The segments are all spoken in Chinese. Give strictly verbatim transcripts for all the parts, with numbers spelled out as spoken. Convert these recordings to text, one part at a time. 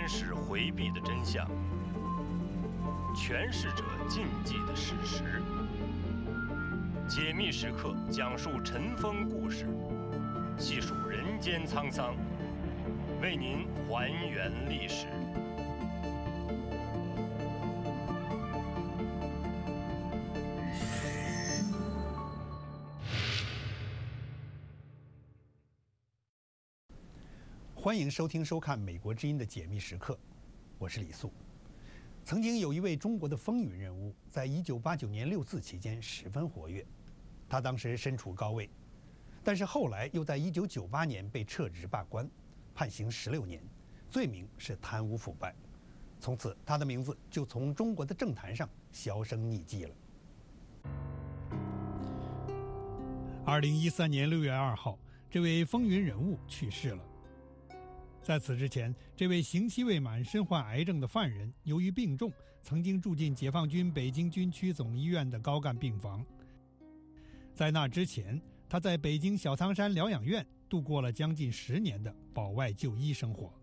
监视回避的真相，诠释者禁忌的事实。解密时刻讲述尘封故事，细数人间沧桑，为您还原历史。 欢迎收听收看《美国之音》的解密时刻，我是李素。曾经有一位中国的风云人物，在一九八九年六四期间十分活跃，他当时身处高位，但是后来又在一九九八年被撤职罢官，判刑十六年，罪名是贪污腐败。从此，他的名字就从中国的政坛上销声匿迹了。二零一三年六月二号，这位风云人物去世了。在此之前，这位刑期未满、身患癌症的犯人，由于病重，曾经住进解放军北京军区总医院的高干病房。在那之前，他在北京小汤山疗养院度过了将近十年的保外就医生活。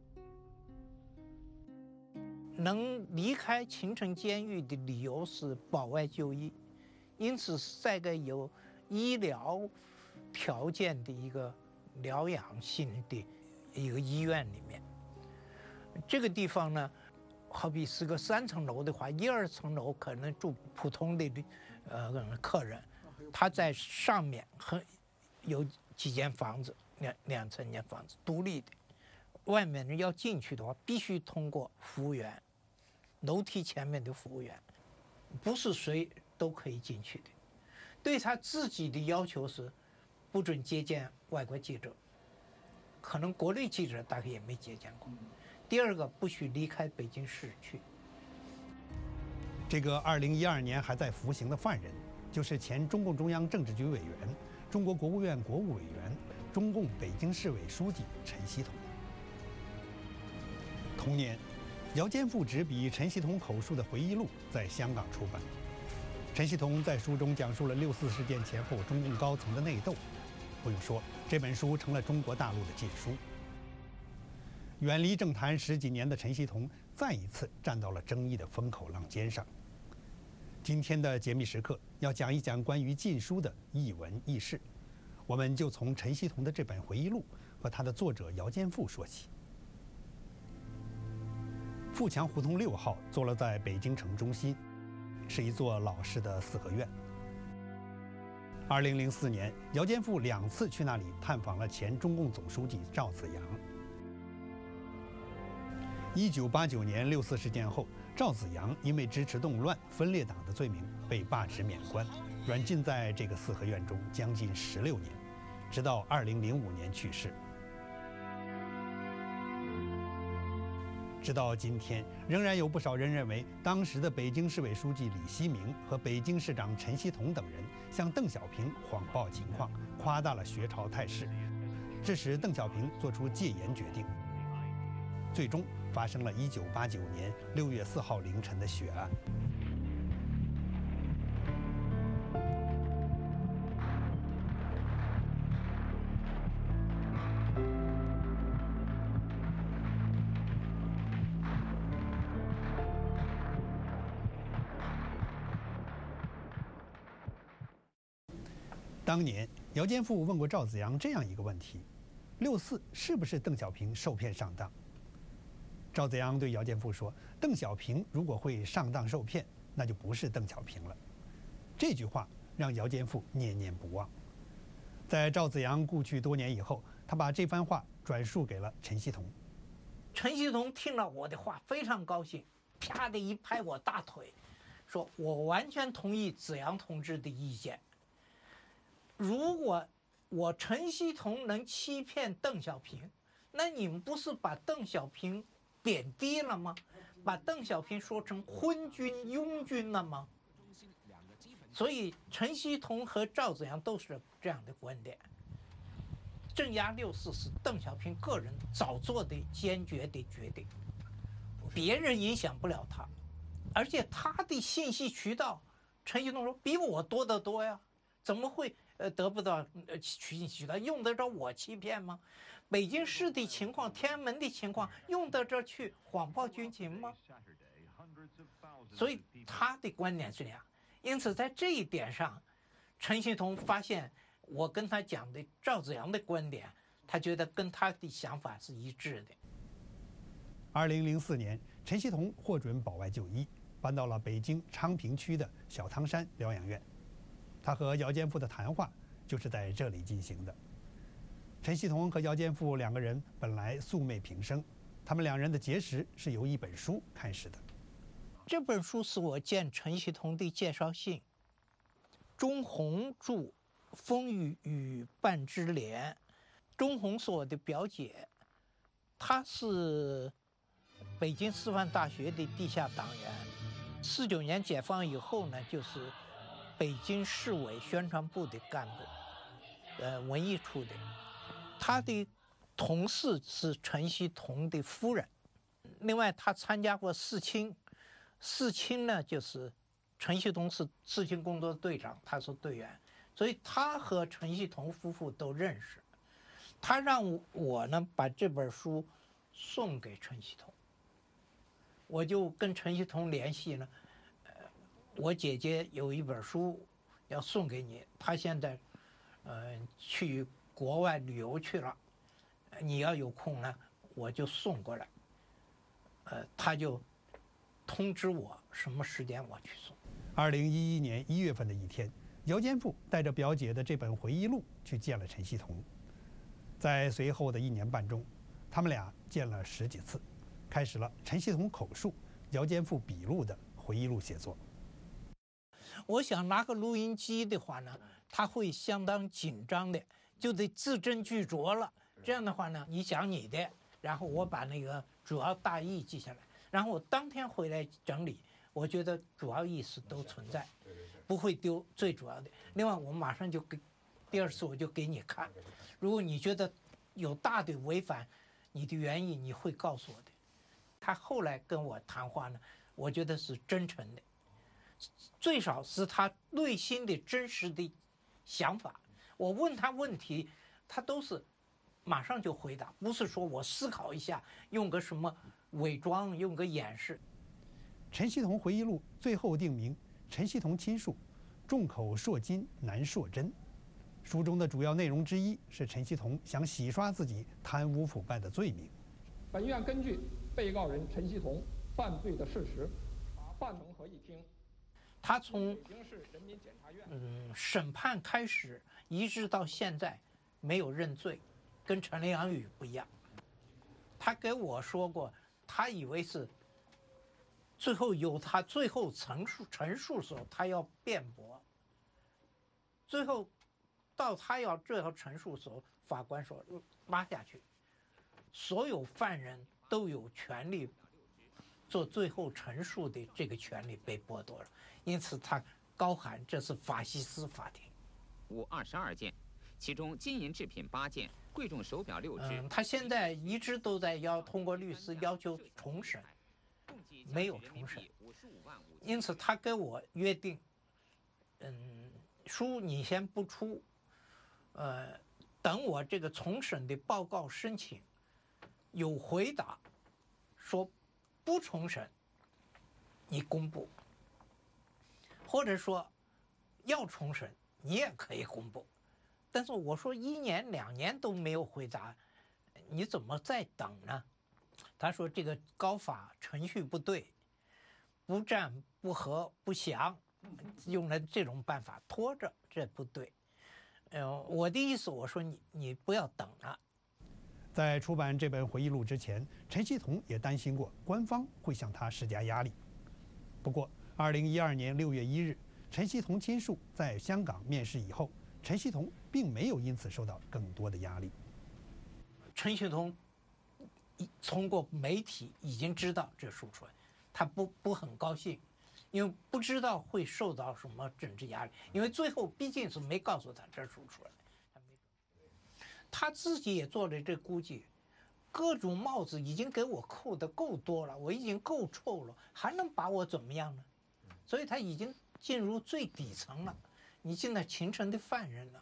能离开秦城监狱的理由是保外就医，因此是在个有医疗条件的一个疗养性的一个医院里面。这个地方呢，好比是个三层楼的话，一二层楼可能住普通的呃客人，他在上面很有几间房子，两两层间房子独立的，外面人要进去的话，必须通过服务员，楼梯前面的服务员，不是谁都可以进去的。对他自己的要求是，不准接见外国记者。可能国内记者大概也没接见过。第二个，不许离开北京市区。 这个二零一二年还在服刑的犯人，就是前中共中央政治局委员、中国国务院国务委员、中共北京市委书记陈锡同。同年，姚坚复执笔陈锡同口述的回忆录在香港出版。陈锡同在书中讲述了六四事件前后中共高层的内斗。不用说，这本书成了中国大陆的禁书。远离政坛十几年的陈锡同，再一次站到了争议的风口浪尖上。今天的解密时刻要讲一讲关于禁书的异闻异事，我们就从陈锡同的这本回忆录和他的作者姚坚复说起。富强胡同六号坐落在北京城中心，是一座老式的四合院。二零零四年，姚坚复两次去那里探访了前中共总书记赵紫阳。一九八九年六四事件后，赵紫阳因为支持动乱、分裂党的罪名被罢职免官，软禁在这个四合院中将近十六年，直到二零零五年去世。直到今天，仍然有不少人认为，当时的北京市委书记李希明和北京市长陈锡同等人向邓小平谎报情况，夸大了学潮态势，致使邓小平做出戒严决定。最终发生了一九八九年六月四号凌晨的血案。当年，姚坚复问过赵紫阳这样一个问题：六四是不是邓小平受骗上当？赵紫阳对姚坚复说：“邓小平如果会上当受骗，那就不是邓小平了。”这句话让姚坚复念念不忘。在赵紫阳故去多年以后，他把这番话转述给了陈锡同。 陈锡同听了我的话，非常高兴，啪的一拍我大腿，说：“我完全同意紫阳同志的意见。如果我陈锡同能欺骗邓小平，那你们不是把邓小平贬低了吗？把邓小平说成昏君、庸君了吗？”所以陈锡同和赵紫阳都是这样的观点。镇压六四是邓小平个人早做的坚决的决定，别人影响不了他，而且他的信息渠道，陈锡同说比我多得多呀，怎么会呃得不到呃取取得，用得着我欺骗吗？北京市的情况，天安门的情况，用得着去谎报军情吗？所以他的观点是这样。因此在这一点上，陈锡同发现我跟他讲的赵紫阳的观点，他觉得跟他的想法是一致的。 二零零四年，陈锡同获准保外就医，搬到了北京昌平区的小汤山疗养院。他和姚坚富的谈话就是在这里进行的。陈锡同和姚坚富两个人本来素昧平生，他们两人的结识是由一本书开始的。 这本书是我见陈锡同的介绍信，钟红著《风雨与半枝莲》，钟红是我的表姐，她是北京师范大学的地下党员，四九年解放以后呢，就是北京市委宣传部的干部，呃，文艺处的。他的同事是陈锡同的夫人，另外他参加过四清，四清呢就是陈锡同是四清工作队长，他是队员，所以他和陈锡同夫妇都认识。他让我呢把这本书送给陈锡同，我就跟陈锡同联系呢，呃，我姐姐有一本书要送给你，她现在，呃，去国外旅游去了，你要有空呢，我就送过来。呃，他就通知我什么时间我去送。 二零一一年一月份的一天，姚坚富带着表姐的这本回忆录去见了陈锡同。在随后的一年半中，他们俩见了十几次，开始了陈锡同口述、姚坚富笔录的回忆录写作。 我想拿个录音机的话呢，他会相当紧张的，就得字斟句酌了。这样的话呢，你讲你的，然后我把那个主要大意记下来，然后我当天回来整理，我觉得主要意思都存在，不会丢最主要的。另外，我马上就给第二次我就给你看，如果你觉得有大的违反你的原意，你会告诉我的。他后来跟我谈话呢，我觉得是真诚的，最少是他内心的真实的想法。我问他问题，他都是马上就回答，不是说我思考一下，用个什么伪装，用个掩饰。 陈锡同回忆录最后定名陈锡同亲述，众口铄金难铄真。书中的主要内容之一是陈锡同想洗刷自己贪污腐败的罪名。 本院根据被告人陈锡同犯罪的事实，把范成和议厅， 他从北京市人民检察院嗯审判开始，一直到现在没有认罪，跟陈良宇不一样。他给我说过，他以为是最后有他最后陈述陈述的时候，他要辩驳，最后到他要这要陈述的时候，法官说拉下去，所有犯人都有权利做最后陈述的这个权利被剥夺了，因此他高喊这是法西斯法庭。 五二十二件，其中金银制品八件，贵重手表六只。 嗯，他现在一直都在要通过律师要求重审，没有重审，因此他跟我约定，嗯，书你先不出，呃，等我这个重审的报告申请有回答，说不重审，你公布，或者说要重审，你也可以公布。但是我说一年两年都没有回答，你怎么再等呢？他说这个高法程序不对，不战不和不降，用了这种办法拖着，这不对。呃，我的意思我说你你不要等了。 在出版这本回忆录之前，陈锡同也担心过官方会向他施加压力。不过，二零一二年六月一日，陈锡同亲述在香港面试以后，陈锡同并没有因此受到更多的压力。 陈锡同通过媒体已经知道这书出来，他不不很高兴，因为不知道会受到什么政治压力，因为最后毕竟是没告诉他这书出来。他自己也做了这估计，各种帽子已经给我扣得够多了，我已经够臭了，还能把我怎么样呢？所以他已经进入最底层了，你进了秦城的犯人了。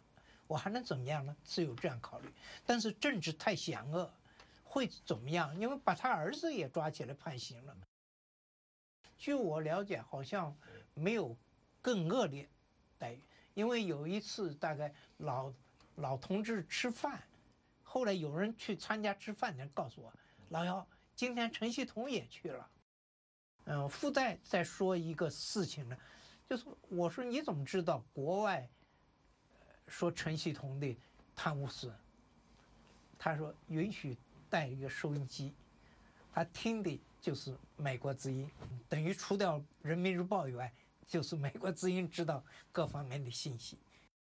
我还能怎么样呢？只有这样考虑。但是政治太险恶，会怎么样？因为把他儿子也抓起来判刑了。据我了解，好像没有更恶劣待遇，因为有一次大概老老同志吃饭，后来有人去参加吃饭的人告诉我，老姚，今天陈锡同也去了。嗯，附带再说一个事情呢，就是我说你怎么知道国外说陈锡同的贪污事？他说允许带一个收音机，他听的就是美国之音，等于除掉人民日报以外，就是美国之音知道各方面的信息。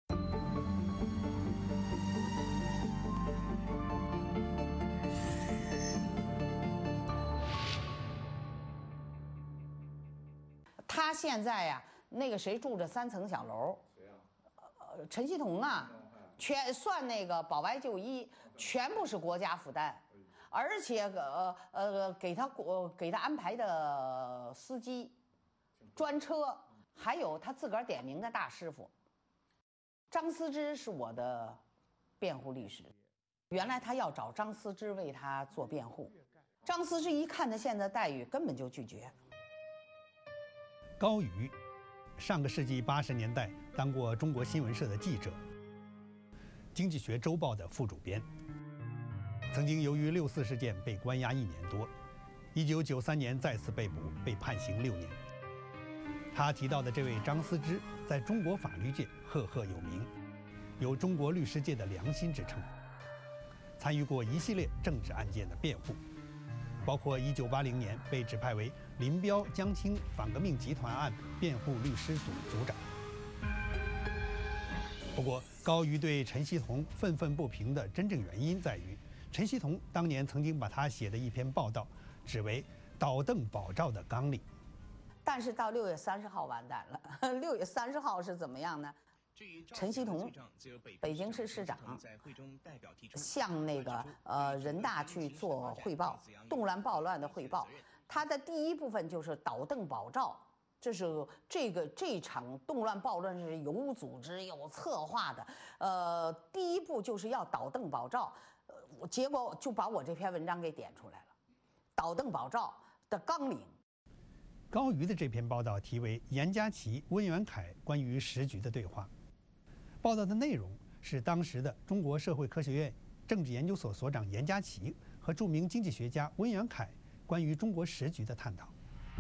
他现在呀、啊，那个谁住着三层小楼？谁啊？呃，陈锡同啊，全算那个保外就医，全部是国家负担，而且呃呃给他国给他安排的司机、专车，还有他自个儿点名的大师傅。张思之是我的辩护律师，原来他要找张思之为他做辩护，张思之一看他现在待遇，根本就拒绝。 高瑜，上个世纪八十年代当过中国新闻社的记者，《经济学周报》的副主编，曾经由于六四事件被关押一年多，一九九三年再次被捕，被判刑六年。他提到的这位张思之，在中国法律界赫赫有名，有中国律师界的良心之称，参与过一系列政治案件的辩护。包括一九八零年被指派为林彪、江青反革命集团案辩护律师组组长。不过，高瑜对陈锡同愤愤不平的真正原因在于，陈锡同当年曾经把他写的一篇报道指为倒邓保赵的纲领。 但是到六月三十号完蛋了。六月三十号是怎么样呢？陈锡同，北京市市长，向那个呃人大去做汇报，动乱暴乱的汇报。他的第一部分就是倒邓保赵，这是这个这场动乱暴乱是有组织有策划的。呃，第一步就是要倒邓保赵，呃，结果就把我这篇文章给点出来了，倒邓保赵的纲领。 高瑜的这篇报道题为《严家祺、温元凯关于时局的对话》。报道的内容是当时的中国社会科学院政治研究所所长严家祺和著名经济学家温元凯关于中国时局的探讨。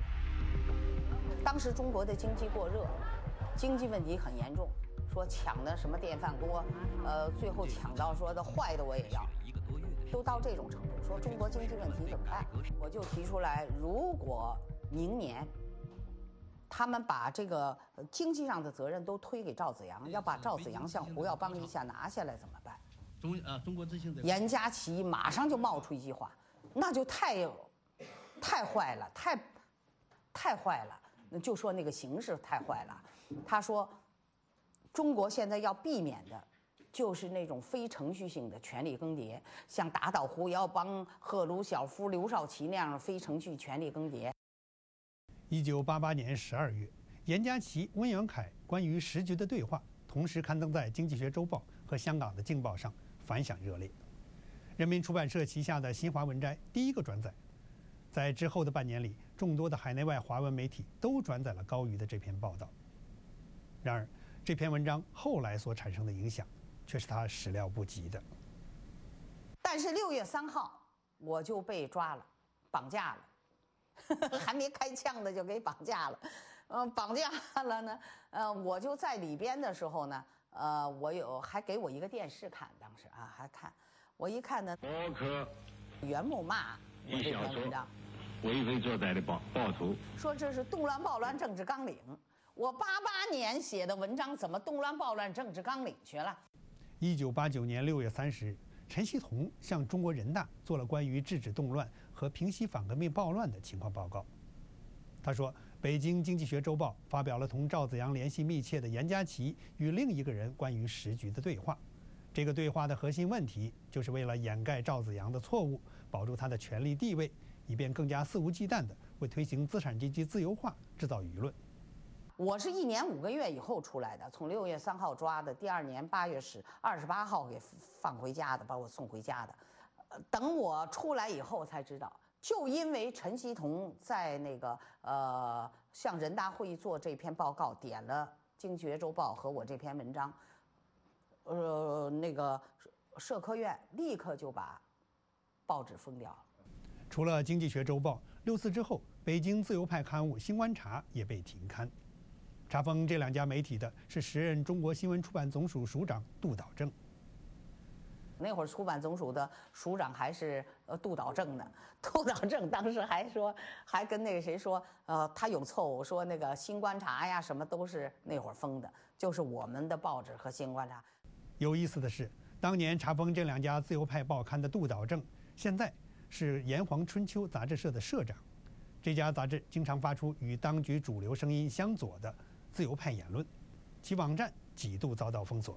当时中国的经济过热，经济问题很严重，说抢的什么电饭锅，呃，最后抢到说的坏的我也要，都到这种程度，说中国经济问题怎么办？我就提出来，如果明年他们把这个经济上的责任都推给赵紫阳，要把赵紫阳像胡耀邦一下拿下来怎么办？ 中啊，中国之星的严家祺马上就冒出一句话，那就太太坏了，太太坏了，就说那个形势太坏了。他说，中国现在要避免的，就是那种非程序性的权力更迭，像打倒胡耀邦、赫鲁晓夫、刘少奇那样的非程序权力更迭。 一九八八年十二月，严家祺、温元凯关于时局的对话同时刊登在《经济学周报》和香港的《镜报》上，反响热烈。人民出版社旗下的新华文摘第一个转载。在之后的半年里，众多的海内外华文媒体都转载了高瑜的这篇报道。然而，这篇文章后来所产生的影响，却是他始料不及的。 但是六月三号，我就被抓了，绑架了。还没开枪的就给绑架了，嗯、呃，绑架了呢，呃，我就在里边的时候呢，呃，我有还给我一个电视看，当时啊还看，我一看呢， 我可袁木骂我这篇文章， 为非作歹的暴暴徒， 说这是动乱暴乱政治纲领。我八八年写的文章怎么动乱暴乱政治纲领去了？ 一九八九年六月三十日，陈锡同向中国人大做了关于制止动乱和平息反革命暴乱的情况报告。他说，北京经济学周报发表了同赵紫阳联系密切的严家祺与另一个人关于时局的对话。这个对话的核心问题，就是为了掩盖赵紫阳的错误，保住他的权力地位，以便更加肆无忌惮地为推行资产阶级自由化制造舆论。 我是一年五个月以后出来的，从六月三号抓的，第二年八月十二十八号给放回家的，把我送回家的。呃，等我出来以后才知道，就因为陈锡同在那个呃向人大会议做这篇报告，点了《经济学周报》和我这篇文章，呃，那个社科院立刻就把报纸封掉了。 除了《经济学周报》，六四之后，北京自由派刊物《新观察》也被停刊。查封这两家媒体的是时任中国新闻出版总署署长杜导正。 那会儿出版总署的署长还是呃杜导正呢，杜导正当时还说，还跟那个谁说，呃，他有错误，说那个《新观察》呀什么都是那会儿封的，就是我们的报纸和《新观察》。 有意思的是，当年查封这两家自由派报刊的杜导正，现在是炎黄春秋杂志社的社长。这家杂志经常发出与当局主流声音相左的自由派言论，其网站几度遭到封锁。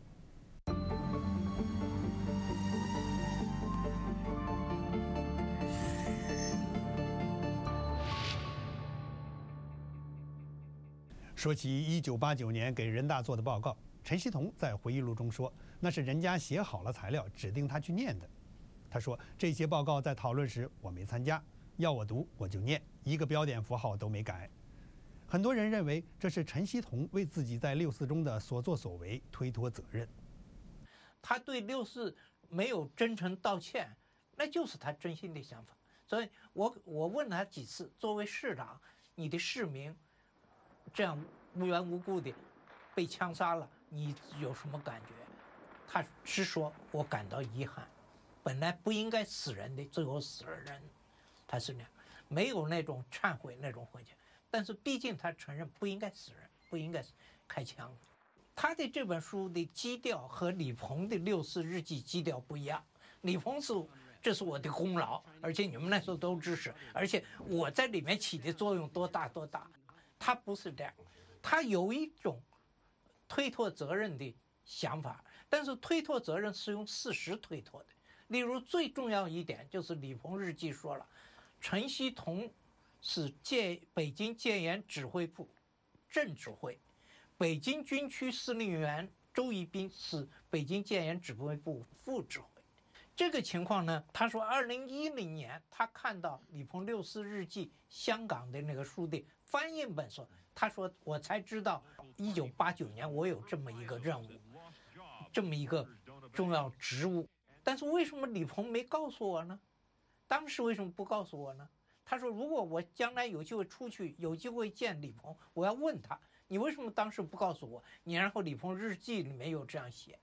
说起一九八九年给人大做的报告，陈锡同在回忆录中说，那是人家写好了材料，指定他去念的。他说，这些报告在讨论时我没参加，要我读我就念，一个标点符号都没改。很多人认为这是陈锡同为自己在六四中的所作所为推脱责任。 他对六四没有真诚道歉，那就是他真心的想法。所以我我问他几次，作为市长，你的市民这样无缘无故的被枪杀了，你有什么感觉？他是说，我感到遗憾，本来不应该死人的，最后死了人，他是那样，没有那种忏悔那种回去。但是毕竟他承认不应该死人，不应该开枪。他的这本书的基调和李鹏的六四日记基调不一样。李鹏是这是我的功劳，而且你们那时候都支持，而且我在里面起的作用多大多大。他不是这样，他有一种推脱责任的想法，但是推脱责任是用事实推脱的。例如最重要一点就是李鹏日记说了，陈锡同是戒北京戒严指挥部正指挥，北京军区司令员周一斌是北京戒严指挥部副指挥。这个情况呢，他说二零一零年他看到李鹏六四日记香港的那个书的翻译本说，他说我才知道一九八九年我有这么一个任务，这么一个重要职务。但是为什么李鹏没告诉我呢？当时为什么不告诉我呢？他说如果我将来有机会出去，有机会见李鹏，我要问他，你为什么当时不告诉我？你然后李鹏日记里面有这样写。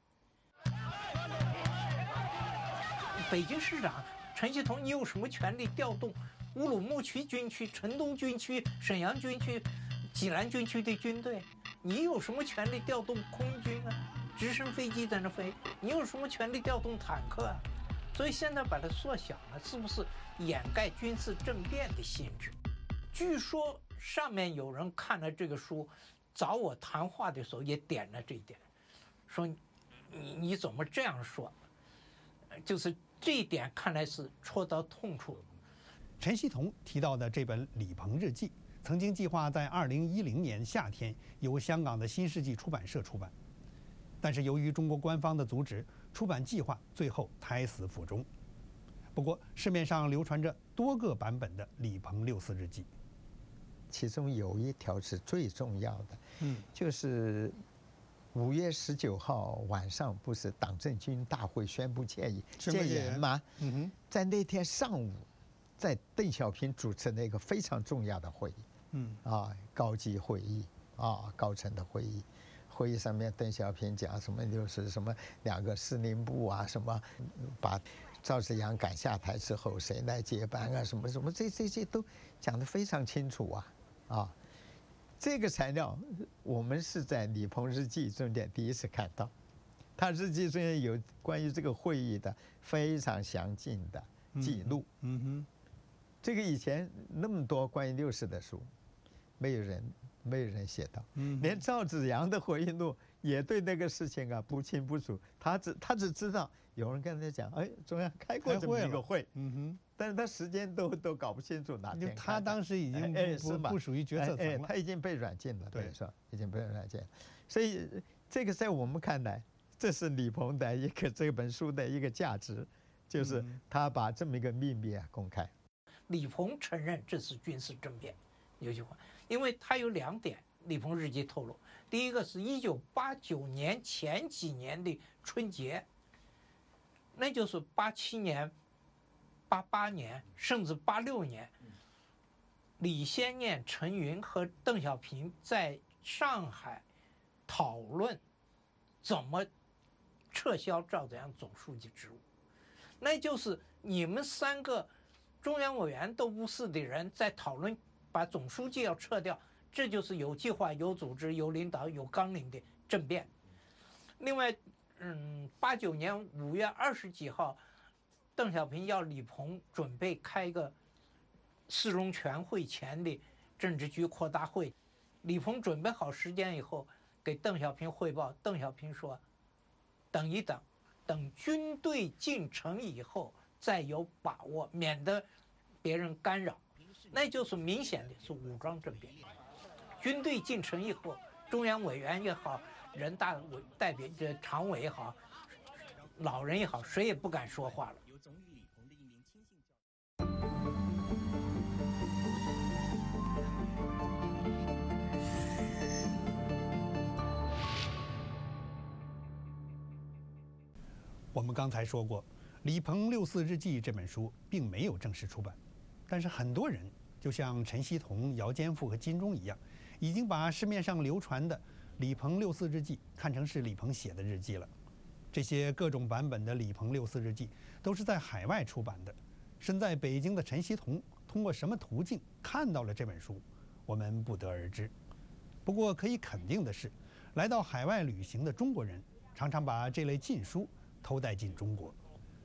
北京市长陈锡同，你有什么权利调动乌鲁木齐军区、城东军区、沈阳军区、济南军区的军队？你有什么权利调动空军啊？直升飞机在那飞，你有什么权利调动坦克啊？所以现在把它缩小了，是不是掩盖军事政变的性质？据说上面有人看了这个书，找我谈话的时候也点了这一点，说你你怎么这样说？就是这一点看来是戳到痛处。 陈锡同提到的这本《李鹏日记》，曾经计划在二零一零年夏天由香港的新世纪出版社出版，但是由于中国官方的阻止，出版计划最后胎死腹中。不过，市面上流传着多个版本的李鹏六四日记， 其中有一条是最重要的， 嗯， 就是五月十九号晚上不是党政军大会宣布戒戒严吗？ 嗯哼， 在那天上午，在邓小平主持那个非常重要的会议， 嗯啊，高级会议啊，高层的会议。会议上面，邓小平讲什么就是什么两个司令部啊，什么把赵紫阳赶下台之后谁来接班啊，什么什么这这些都讲得非常清楚啊啊！这个材料我们是在李鹏日记中间第一次看到，他日记中间有关于这个会议的非常详尽的记录。 嗯哼， 这个以前那么多关于六四的书，没有人。没有人写到，连赵紫阳的回忆录也对那个事情啊不清不楚。他只他只知道有人跟他讲，哎，中央开过这么一个会， 嗯哼， 但是他时间都都搞不清楚哪天。 他当时已经不不不属于决策层了， 他已经被软禁了，对，说已经被软禁了。所以这个在我们看来，这是李鹏的一个这本书的一个价值，就是他把这么一个秘密啊公开。 李鹏承认这是军事政变，有句话，因为他有两点，李鹏日记透露，第一个是一九八九年前几年的春节，那就是八七年。八八年甚至八六年，李先念、陈云和邓小平在上海讨论怎么撤销赵紫阳总书记职务，那就是你们三个中央委员都不是的人在讨论把总书记要撤掉，这就是有计划、有组织、有领导、有纲领的政变。另外，嗯，八九年五月二十几号。邓小平要李鹏准备开一个四中全会前的政治局扩大会，李鹏准备好时间以后给邓小平汇报，邓小平说：“等一等，等军队进城以后再有把握，免得别人干扰。”那就是明显的是武装政变。军队进城以后，中央委员也好，人大委代表这常委也好，老人也好，谁也不敢说话了。 我们刚才说过，《李鹏六四日记》这本书并没有正式出版，但是很多人就像陈锡同、姚坚富和金钟一样，已经把市面上流传的《李鹏六四日记》看成是李鹏写的日记了。这些各种版本的《李鹏六四日记》都是在海外出版的。身在北京的陈锡同通过什么途径看到了这本书，我们不得而知。不过可以肯定的是，来到海外旅行的中国人常常把这类禁书偷带进中国。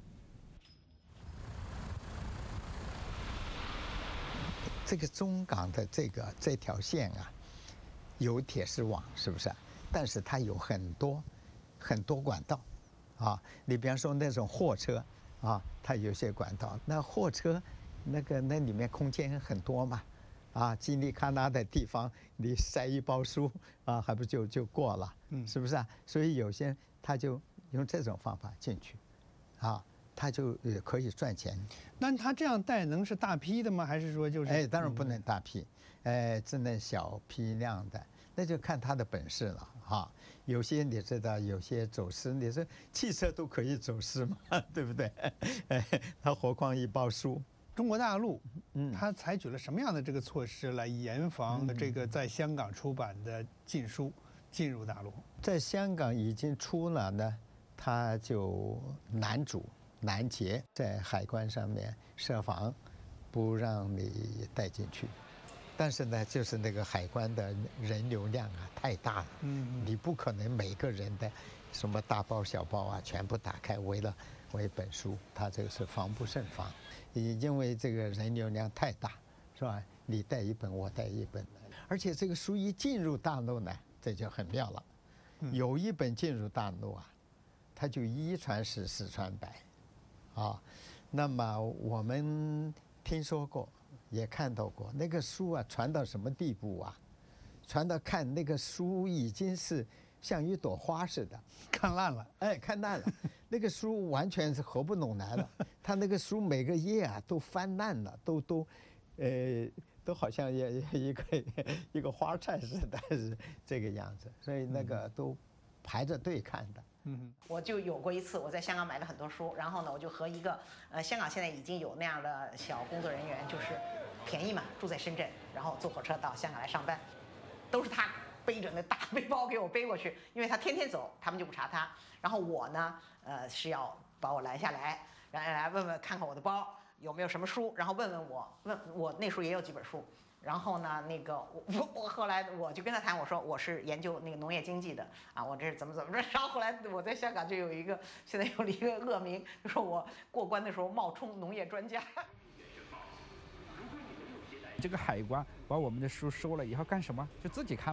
这个中港的这个这条线啊，有铁丝网，是不是？但是它有很多很多管道，啊，你比方说那种货车啊，它有些管道，那货车那个那里面空间很多嘛，啊，叽里咔啦的地方，你塞一包书啊，还不就就过了，嗯，是不是啊？所以有些人他就用这种方法进去，啊，他就也可以赚钱。 那他这样带能是大批的吗？还是说就是？ 哎，当然不能大批，哎，只能小批量的，那就看他的本事了哈。有些你知道，有些走私，你说汽车都可以走私嘛，对不对？哎，他何况一包书？ 中国大陆，嗯，他采取了什么样的这个措施来严防这个在香港出版的禁书进入大陆？ 在香港已经出了呢，他就拦阻、拦截，在海关上面设防，不让你带进去。但是呢，就是那个海关的人流量啊太大了，嗯，你不可能每个人的什么大包小包啊全部打开为了为本书，他这个是防不胜防，因为这个人流量太大，是吧？你带一本，我带一本，而且这个书一进入大陆呢，这就很妙了，有一本进入大陆啊，它就一传十，十传百，啊，那么我们听说过。也看到过那个书啊，传到什么地步啊？传到看那个书已经是像一朵花似的， 看烂了。 哎，看烂了，那个书完全是合不拢来了。他那个书每个页啊都翻烂了，都都，呃，都好像一一个一个花菜似的，是这个样子。所以那个都排着队看的。 嗯，我就有过一次，我在香港买了很多书，然后呢，我就和一个呃，香港现在已经有那样的小工作人员，就是便宜嘛，住在深圳，然后坐火车到香港来上班，都是他背着那大背包给我背过去，因为他天天走，他们就不查他。然后我呢，呃，是要把我拦下来，来来问问看看我的包有没有什么书，然后问问我，问我那时候也有几本书。然后呢，那个我我后来我就跟他谈，我说我是研究那个农业经济的啊，我这是怎么怎么着。然后后来我在香港就有一个，现在有了一个恶名，就说我过关的时候冒充农业专家。 这个海关把我们的书收了以后干什么？就自己看吧，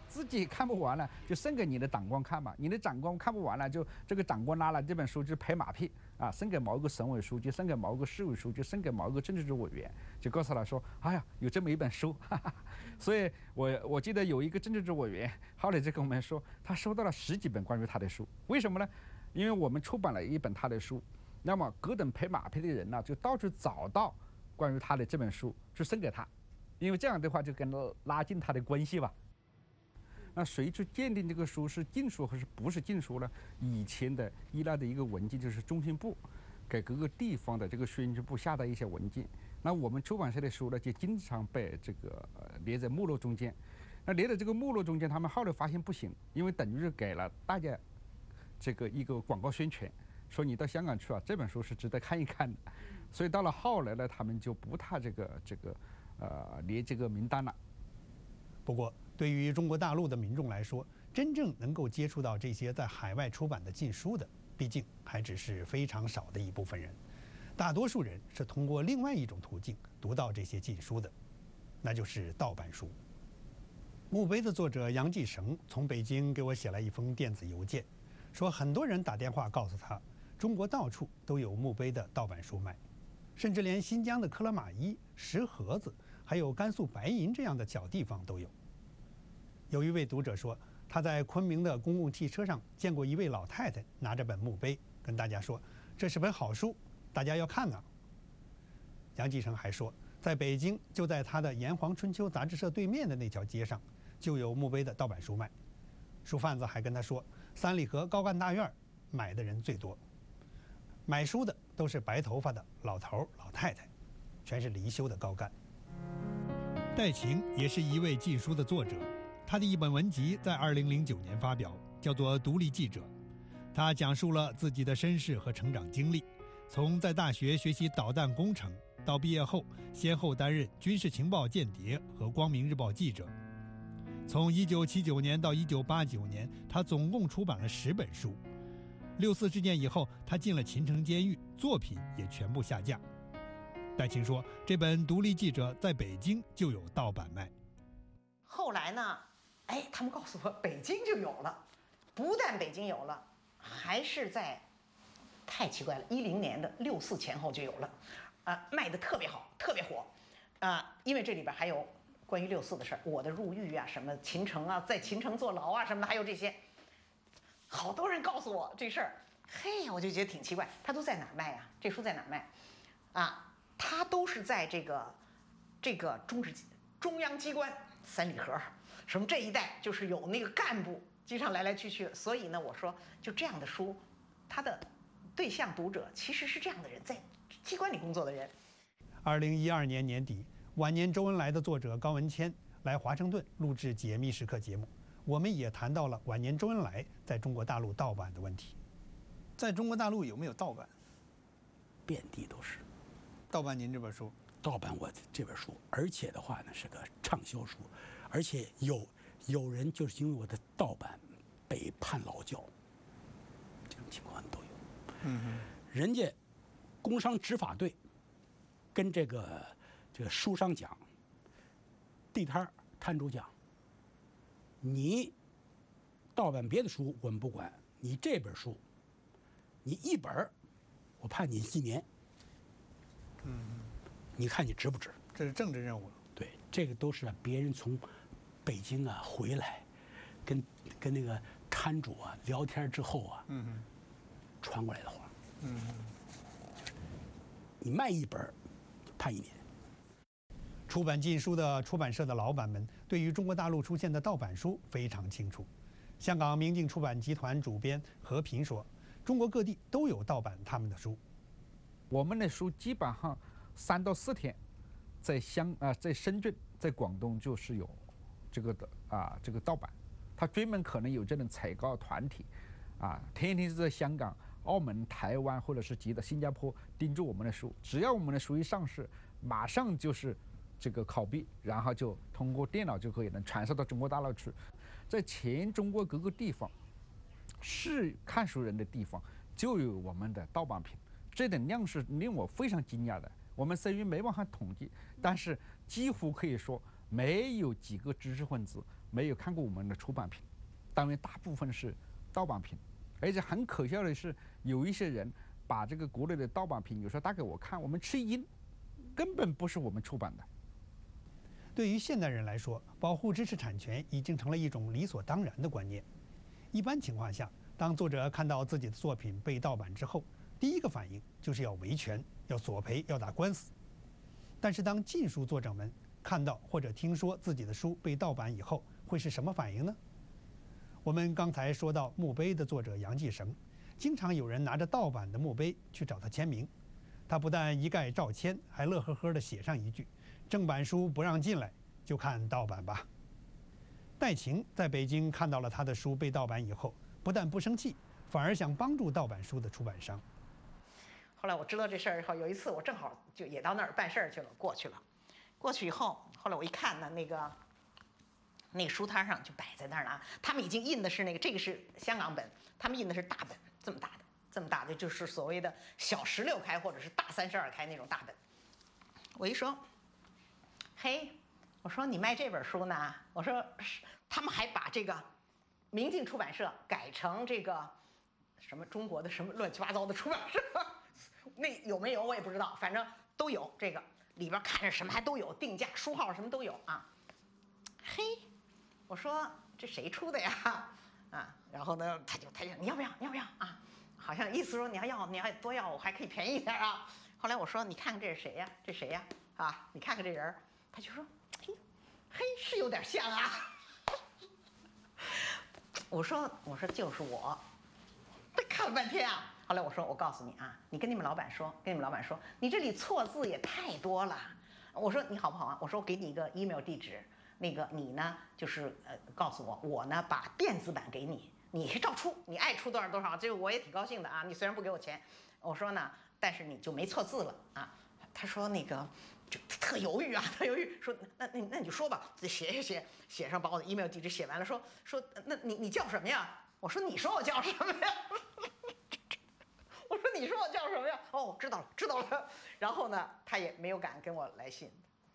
自己看不完了，就送给你的长官看嘛。你的长官看不完了，就这个长官拿了这本书就拍马屁啊，送给某一个省委书记，送给某一个市委书记，送给某一个政治局委员，就告诉他说，哎呀，有这么一本书，哈哈。所以我我记得有一个政治局委员后来就跟我们说，他收到了十几本关于他的书，为什么呢？因为我们出版了一本他的书，那么各等拍马屁的人呢，就到处找到关于他的这本书，去送给他。因为这样的话就跟拉近他的关系吧。那谁去鉴定这个书是禁书还是不是禁书呢？以前的依赖的一个文件就是中信部给各个地方的这个宣传部下的一些文件。那我们出版社的书呢，就经常被这个列在目录中间。那列在这个目录中间，他们后来发现不行，因为等于是给了大家这个一个广告宣传，说你到香港去啊，这本书是值得看一看的。所以到了后来呢，他们就不踏这个这个。呃，列这个名单了。 不过，对于中国大陆的民众来说，真正能够接触到这些在海外出版的禁书的，毕竟还只是非常少的一部分人。大多数人是通过另外一种途径读到这些禁书的，那就是盗版书。墓碑的作者杨继绳从北京给我写了一封电子邮件，说很多人打电话告诉他，中国到处都有墓碑的盗版书卖，甚至连新疆的克拉玛依、石河子，还有甘肃白银这样的小地方都有。有一位读者说，他在昆明的公共汽车上见过一位老太太拿着本墓碑，跟大家说：“这是本好书，大家要看啊。”杨继绳还说，在北京，就在他的《炎黄春秋》杂志社对面的那条街上，就有墓碑的盗版书卖。书贩子还跟他说，三里河高干大院买的人最多，买书的都是白头发的老头老太太，全是离休的高干。戴晴也是一位禁书的作者，他的一本文集在二零零九年发表，叫做《独立记者》。他讲述了自己的身世和成长经历，从在大学学习导弹工程，到毕业后先后担任军事情报间谍和光明日报记者。从一九七九年到一九八九年，他总共出版了十本书。六四事件以后，他进了秦城监狱，作品也全部下架。戴晴说，这本《独立记者》在北京就有盗版卖。 后来呢，哎，他们告诉我北京就有了，不但北京有了，还是在，太奇怪了，一零年的六四前后就有了，啊、呃，卖的特别好，特别火，啊、呃，因为这里边还有关于六四的事儿，我的入狱啊，什么秦城啊，在秦城坐牢啊什么的，还有这些，好多人告诉我这事儿，嘿，我就觉得挺奇怪，他都在哪儿卖呀、啊？这书在哪儿卖？啊，他都是在这个这个中指中央机关三里河什么这一带，就是有那个干部经常来来去去，所以呢，我说就这样的书，他的对象读者其实是这样的人，在机关里工作的人。 二零一二年年底，晚年周恩来的作者高文谦来华盛顿录制《解密时刻》节目，我们也谈到了晚年周恩来在中国大陆盗版的问题。 在中国大陆有没有盗版？ 遍地都是。 盗版您这本书？ 盗版我这本书，而且的话呢是个畅销书，而且有有人就是因为我的盗版被判劳教，这种情况都有。 嗯哼， 人家工商执法队跟这个这个书商讲，地摊摊主讲，你盗版别的书我们不管，你这本书，你一本我判你一年。 嗯， 你看你值不值？ 这是政治任务。 对，这个都是别人从北京啊回来，跟跟那个摊主啊聊天之后啊， 嗯传过来的话。 嗯， 你卖一本，判一年。 出版禁书的出版社的老板们对于中国大陆出现的盗版书非常清楚。香港明镜出版集团主编何平说，中国各地都有盗版他们的书。 我们的书基本上三到四天，在香啊、呃，在深圳、在广东就是有这个的啊这个盗版，他专门可能有这种采购团体，啊，天天是在香港、澳门、台湾或者是其他新加坡盯住我们的书，只要我们的书一上市，马上就是这个拷贝，然后就通过电脑就可以能传输到中国大陆去，在全中国各个地方，是看书人的地方就有我们的盗版品。这点量是令我非常惊讶的。我们虽然没办法统计，但是几乎可以说没有几个知识分子没有看过我们的出版品，当然大部分是盗版品，而且很可笑的是，有一些人把这个国内的盗版品有时候打给我看，我们吃一惊，根本不是我们出版的。 对于现代人来说，保护知识产权已经成了一种理所当然的观念。一般情况下，当作者看到自己的作品被盗版之后，第一个反应就是要维权、要索赔、要打官司。但是当禁书作者们看到或者听说自己的书被盗版以后，会是什么反应呢？我们刚才说到墓碑的作者杨继绳，经常有人拿着盗版的墓碑去找他签名，他不但一概照签，还乐呵呵地写上一句：“正版书不让进来，就看盗版吧。”戴晴在北京看到了他的书被盗版以后，不但不生气，反而想帮助盗版书的出版商。 后来我知道这事儿以后，有一次我正好就也到那儿办事儿去了，过去了。过去以后，后来我一看呢，那个那个书摊上就摆在那儿了。他们已经印的是那个，这个是香港本，他们印的是大本，这么大的，这么大的，就是所谓的小十六开或者是大三十二开那种大本。我一说，嘿，我说你卖这本书呢？我说他们还把这个明镜出版社改成这个什么中国的什么乱七八糟的出版社。那有没有我也不知道，反正都有，这个里边看着什么还都有，定价、书号什么都有啊。嘿，我说这谁出的呀？啊，然后呢，他就他就你要不要？你要不要啊？好像意思说你要要你要多要，我还可以便宜一点啊。后来我说你看看这是谁呀？这谁呀？啊，你看看这人，他就说嘿，嘿是有点像啊。我说我说就是我，他看了半天啊。后来我说，我告诉你啊，你跟你们老板说，跟你们老板说，你这里错字也太多了。我说你好不好啊？我说我给你一个 email 地址，那个你呢就是呃告诉我，我呢把电子版给你，你是照出，你爱出多少多少，这个我也挺高兴的啊。你虽然不给我钱，我说呢，但是你就没错字了啊。他说那个就特犹豫啊，特犹豫，说那那那你就说吧，写写写写上，把我的 email 地址写完了，说说那你你叫什么呀？我说你说我叫什么呀？我说你说我叫什么呀？哦，知道了，知道了。然后呢，他也没有敢跟我来信。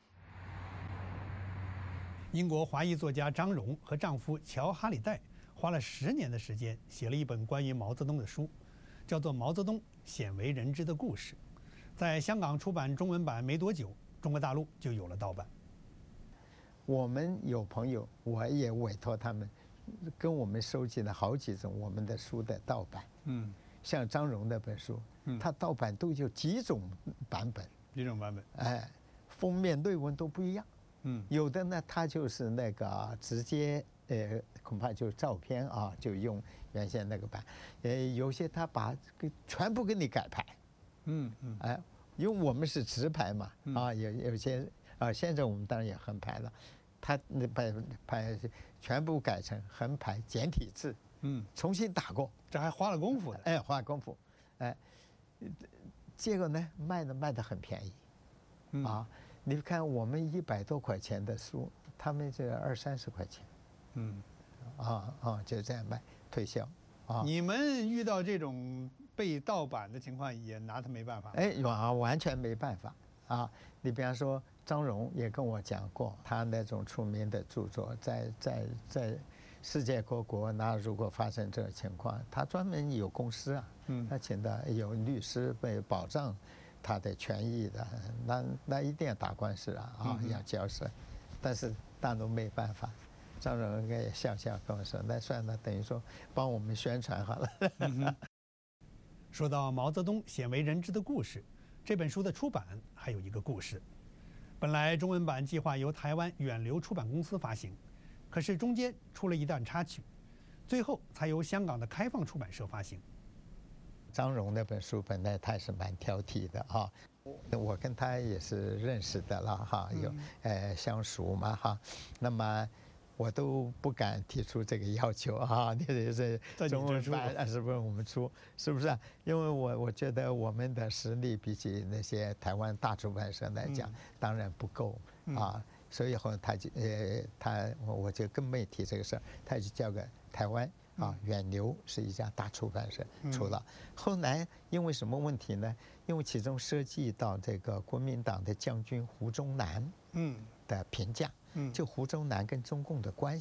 英国华裔作家张荣和丈夫乔·哈里戴花了十年的时间，写了一本关于毛泽东的书，叫做《毛泽东鲜为人知的故事》。在香港出版中文版没多久，中国大陆就有了盗版。 我们有朋友，我也委托他们，跟我们收集了好几种我们的书的盗版。 嗯。 像张荣那本书，嗯，他盗版都有几种版本， 几种版本， 哎，封面内文都不一样，嗯，有的呢，他就是那个直接，呃，恐怕就是照片啊，就用原先那个版，呃，有些他把给全部给你改牌，嗯嗯，哎，因为我们是直排嘛，啊，有有些啊，现在我们当然也横排了，他那把排全部改成横排简体字。嗯，重新打过， 这还花了功夫的。 哎，花功夫，哎，结果呢，卖的卖的很便宜，嗯、啊，你看我们一百多块钱的书，他们这二三十块钱，嗯，啊啊，就这样卖推销，啊。 你们遇到这种被盗版的情况，也拿他没办法？ 哎，完完全没办法啊！你比方说张荣也跟我讲过，他那种出名的著作，在在在。世界各国，那如果发生这种情况，他专门有公司啊，嗯，他请的有律师为保障他的权益的，那那一定要打官司啊，啊，要交涉，但是大陆没办法。张荣应该也笑笑跟我说：“那算了，等于说帮我们宣传好了。嗯” 说到毛泽东鲜为人知的故事，这本书的出版还有一个故事。本来中文版计划由台湾远流出版公司发行。可是中间出了一段插曲，最后才由香港的开放出版社发行。 张荣那本书本来他是蛮挑剔的啊，我跟他也是认识的了哈，有呃相熟嘛哈，那么我都不敢提出这个要求啊，你这是中文版啊，是不是我们出，是不是啊？因为我我觉得我们的实力比起那些台湾大出版社来讲，当然不够啊。所以后他就呃他我就更没提这个事儿，他就交给台湾啊远流是一家大出版社出了。后来因为什么问题呢？因为其中涉及到这个国民党的将军胡宗南嗯的评价，嗯就胡宗南跟中共的关系，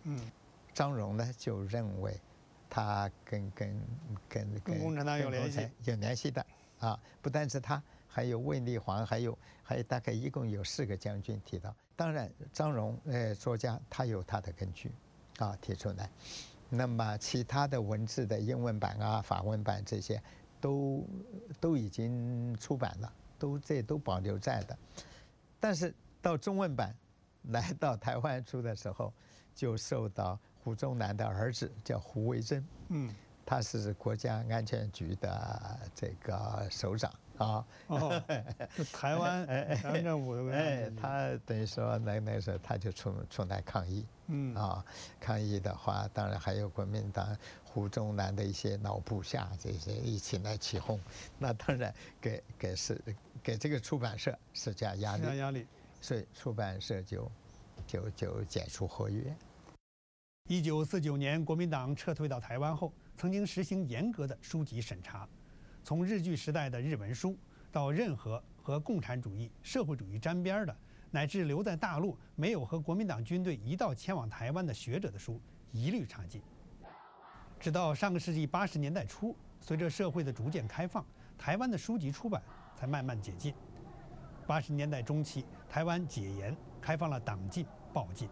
嗯， 张荣呢就认为他跟跟跟跟共产党有联系， 有联系的啊，不单是他，还有卫立煌，还有还有大概一共有四个将军提到。当然，张荣呃作家他有他的根据，啊提出来。那么其他的文字的英文版啊、法文版这些，都都已经出版了，都这都保留在的。但是到中文版来到台湾出的时候，就受到胡宗南的儿子叫胡惟珍， 嗯， 他是国家安全局的这个首长啊。 哦，台湾台湾政府的哎，他等于说那那时候他就出出来抗议， 嗯啊，抗议的话，当然还有国民党胡宗南的一些老部下这些一起来起哄，那当然给给是给这个出版社施加压力， 施加压力， 所以出版社就就就解除合约。 一九四九年，国民党撤退到台湾后，曾经实行严格的书籍审查，从日据时代的日文书，到任何和共产主义、社会主义沾边的，乃至留在大陆没有和国民党军队一道前往台湾的学者的书，一律查禁。直到上个世纪八十年代初，随着社会的逐渐开放，台湾的书籍出版才慢慢解禁。八十年代中期，台湾解严，开放了党禁、报禁。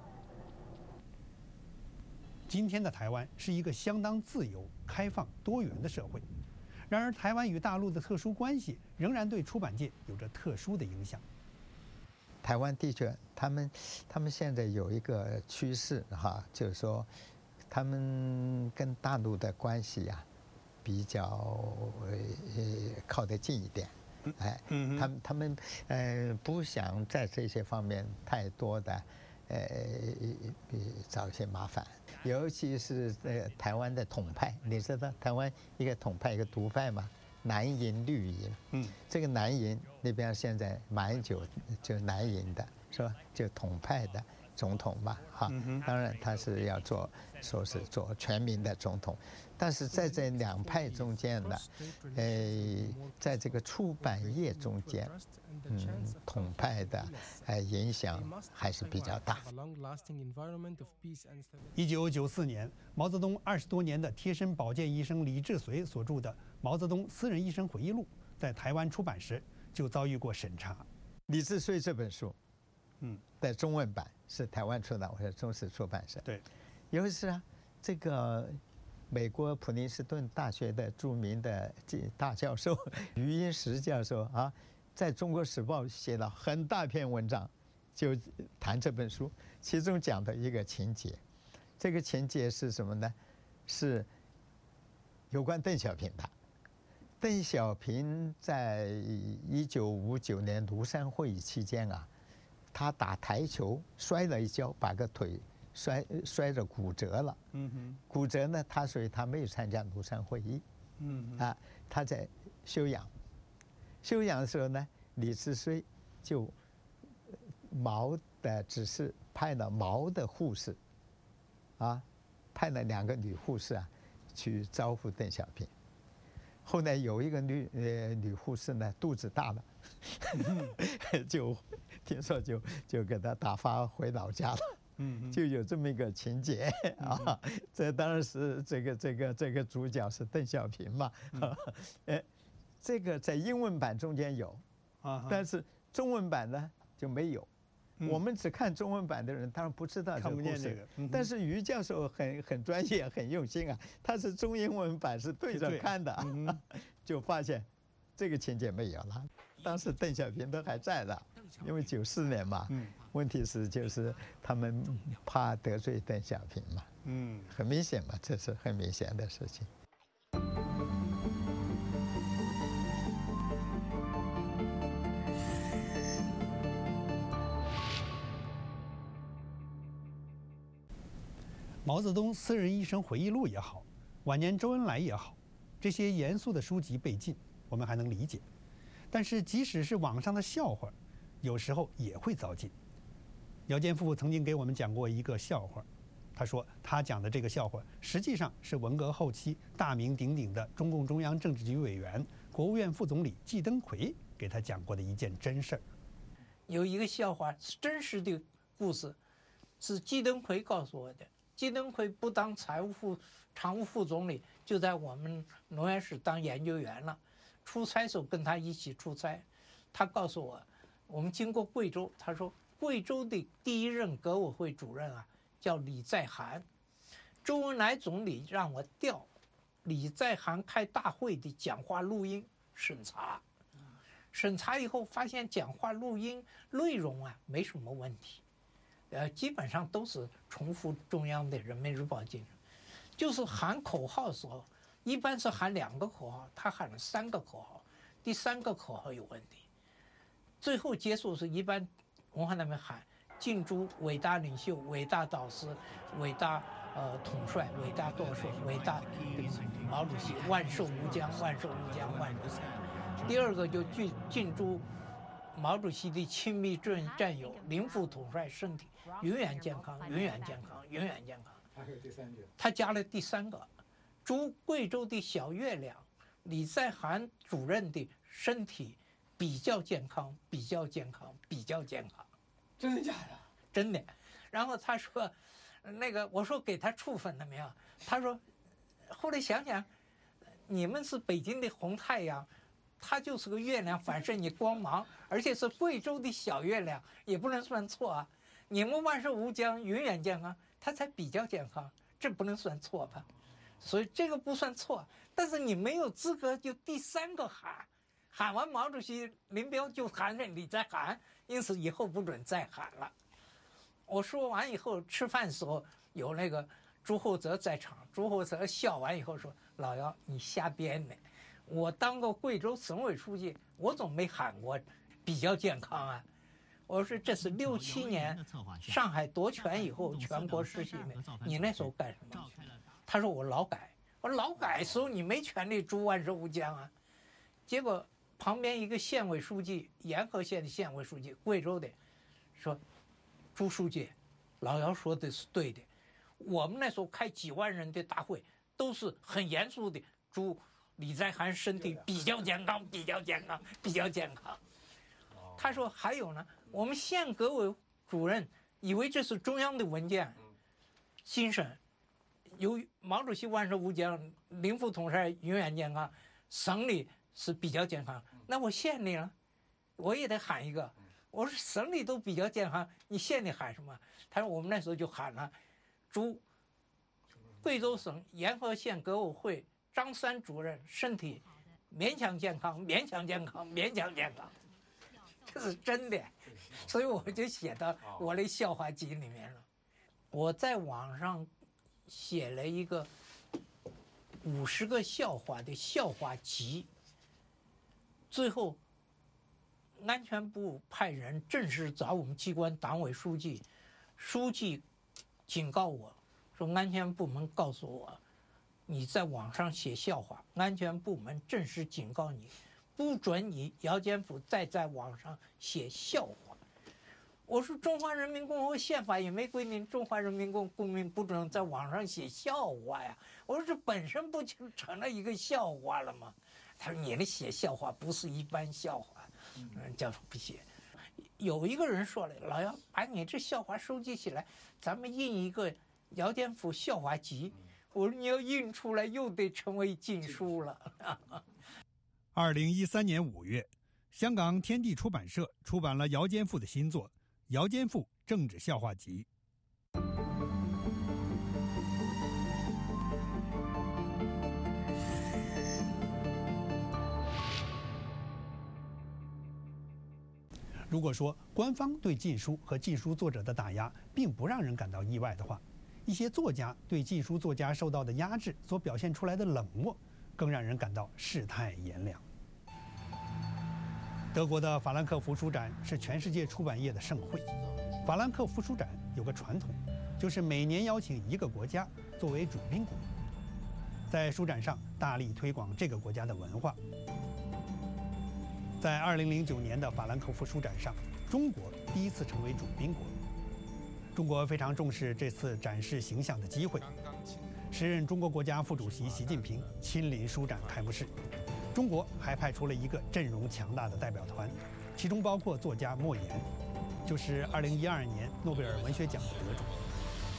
今天的台湾是一个相当自由、开放、多元的社会。然而，台湾与大陆的特殊关系仍然对出版界有着特殊的影响。 台湾的确，他们他们现在有一个趋势哈，就是说，他们跟大陆的关系呀、啊，比较呃靠得近一点。哎， 嗯他们他们呃不想在这些方面太多的呃找一些麻烦。尤其是呃台湾的统派，你知道台湾一个统派一个独派嘛，蓝营绿营， 嗯， 这个蓝营那边现在马英九就蓝营的是吧？就统派的总统嘛，哈，当然他是要做说是做全民的总统，但是在这两派中间呢，呃，在这个出版业中间，嗯，统派的呃影响还是比较大。 一九九四年，毛泽东二十多年的贴身保健医生李志绥所著的《毛泽东私人医生回忆录》在台湾出版时就遭遇过审查。 李志绥这本书， 嗯， 在中文版是台湾出版，我是中时出版社。 对， 尤其是啊，这个美国普林斯顿大学的著名的大教授余英时教授啊，在中国时报写了很大篇文章，就谈这本书，其中讲的一个情节，这个情节是什么呢？是有关邓小平的。邓小平在一九五九年庐山会议期间啊，他打台球摔了一跤，把个腿摔摔着骨折了。 嗯哼， 骨折呢，他所以他没有参加庐山会议。 嗯啊，他在休养。休养的时候呢，李志绥就毛的指示派了毛的护士，啊，派了两个女护士啊，去招呼邓小平。后来有一个女呃女护士呢，肚子大了，就听说就就给他打发回老家了。 嗯， 就有这么一个情节啊。这当然是这个这个这个主角是邓小平嘛。哎，这个在英文版中间有，但是中文版呢就没有。我们只看中文版的人，当然不知道这个故事。但是于教授很很专业，很用心啊，他是中英文版是对着看的，就发现这个情节没有了。当时邓小平都还在的，因为九四年嘛。问题是就是他们怕得罪邓小平嘛。 嗯， 很明显嘛，这是很明显的事情。 毛泽东私人医生回忆录也好，晚年周恩来也好，这些严肃的书籍被禁，我们还能理解。但是即使是网上的笑话，有时候也会遭禁。姚建富曾经给我们讲过一个笑话，他说他讲的这个笑话实际上是文革后期大名鼎鼎的中共中央政治局委员、国务院副总理季登奎给他讲过的一件真事儿。 有一个笑话是真实的故事，是季登奎告诉我的。 季登奎不当财务副常务副总理，就在我们农园室当研究员了。出差时候跟他一起出差，他告诉我，我们经过贵州，他说贵州的第一任革委会主任啊叫李在涵，周恩来总理让我调李在涵开大会的讲话录音审查，审查以后发现讲话录音内容啊没什么问题，呃，基本上都是重复中央的人民日报精神，就是喊口号的时候，一般是喊两个口号，他喊了三个口号，第三个口号有问题。最后结束是一般文化大革命喊敬祝伟大领袖、伟大导师、伟大呃统帅、伟大舵手、伟大毛主席万寿无疆、万寿无疆、万寿无疆。第二个就敬敬祝毛主席的亲密战战友林副统帅身体永远健康、永远健康、永远健康。 还有第三句， 他加了第三个，祝贵州的小月亮李在涵主任的身体比较健康，比较健康，比较健康。 真的假的？ 真的。然后他说，那个我说给他处分了没有？他说，后来想想，你们是北京的红太阳，他就是个月亮反射你光芒，而且是贵州的小月亮，也不能算错啊。你们万寿无疆，永远健康，他才比较健康，这不能算错吧？所以这个不算错，但是你没有资格就第三个喊，喊完毛主席林彪就喊着李在涵，因此以后不准再喊了。我说完以后，吃饭的时候有那个朱厚泽在场，朱厚泽笑完以后说：“老姚，你瞎编的，我当过贵州省委书记，我总没喊过比较健康啊。”我说这是六七年上海夺权以后全国实行的，你那时候干什么？他说我劳改。我说劳改的时候你没权利祝万寿无疆啊。结果旁边一个县委书记，沿河县的县委书记，贵州的，说：“朱书记，老姚说的是对的，我们那时候开几万人的大会，都是很严肃的，祝李在涵身体比较健康，比较健康，比较健康。”他说还有呢，我们县革委主任以为这是中央的文件，精神，由于毛主席万寿无疆，林副统帅永远健康，省里是比较健康，那我县里呢，我也得喊一个。我说省里都比较健康，你县里喊什么？他说我们那时候就喊了，祝贵州省沿河县革委会张三主任身体勉强健康，勉强健康，勉强健康。这是真的，所以我就写到我的笑话集里面了。我在网上写了一个五十个笑话的笑话集，最后安全部派人正式找我们机关党委书记，书记警告我说，安全部门告诉我，你在网上写笑话，安全部门正式警告你，不准你姚坚甫再在网上写笑话。我说中华人民共和国宪法也没规定中华人民共和国公民不准在网上写笑话呀。我说这本身不就成了一个笑话了吗？他说你的写笑话不是一般笑话，嗯，教授不写。有一个人说了，老姚把你这笑话收集起来，咱们印一个姚坚甫笑话集。我说你要印出来又得成为禁书了。 二零一三年五月，香港天地出版社出版了姚坚甫的新作《姚坚甫政治笑话集》。如果说官方对禁书和禁书作者的打压并不让人感到意外的话，一些作家对禁书作家受到的压制所表现出来的冷漠，更让人感到世态炎凉。德国的法兰克福书展是全世界出版业的盛会。法兰克福书展有个传统，就是每年邀请一个国家作为主宾国，在书展上大力推广这个国家的文化。在二零零九年的法兰克福书展上，中国第一次成为主宾国。中国非常重视这次展示形象的机会。时任中国国家副主席习近平亲临书展开幕式。中国还派出了一个阵容强大的代表团，其中包括作家莫言，就是二零一二年诺贝尔文学奖的得主。